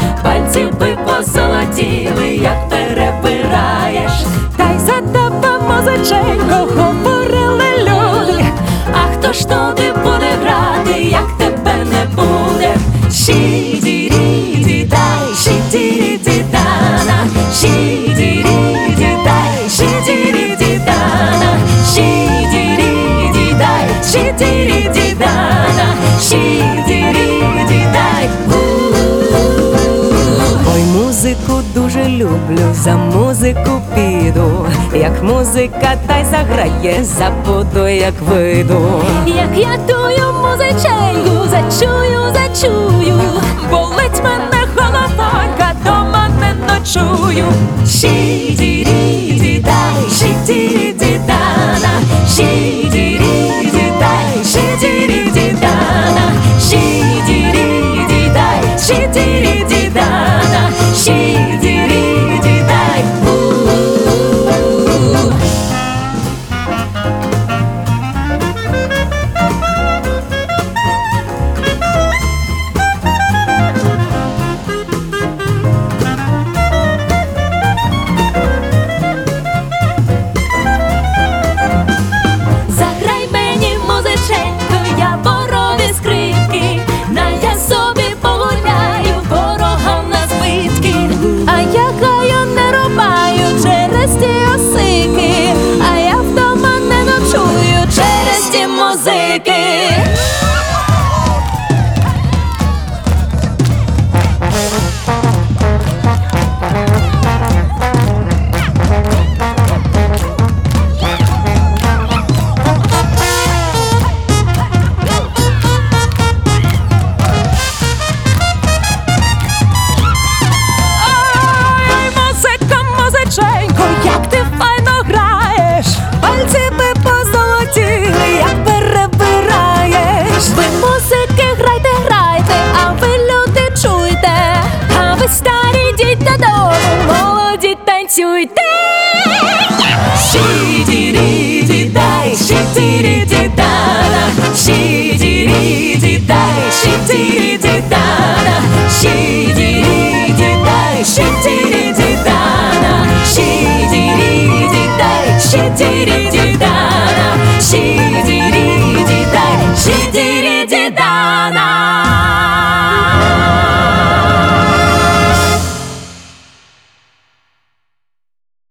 пальці би позолотіли, як перебираєш. Та й за тебе, музиченько, говорили люди. А хто ж туди буде грати, як тебе не буде? Ші-ді-рі-ді-дай, ші-ді-рі-ді-дана, ші-ді-рі-ді-дай, ші-ді-рі-ді-дана, ші-ді-рі-ді-дай, ші-ді-рі-ді-дана, ші-ді-рі-ді-дай. Ой, музику дуже люблю, за музику піду. Як музика та й заграє, забуду, як вийду. Як я тую музиченьку зачую, болить мене головонька, дома не ночую. Ші-ді-рі-ді-дай, ші-ді-рі-ді-дана, ші-ді-рі-ді-дай, ші-ді-рі-ді-дана, ші-ді-рі-ді-дай, ші-ді-рі-ді-дана, ші-ді-рі-ді-дай. Заграй мені, музиченько, я борові скрипки, на я собі погуляю, ворогам на збитки. А я гаю не рубаю через ті осики, А я вдома не ночую через ті музики. музиченько, як ти файно граєш, пальці би позолотіли, як перебираєш. Ви музики грайте, а ви люди чуйте, а ви старі йдіть додому, молоді танцюйте. Ші-ді-рі-ді-дай, ші-ді-рі-ді-дай.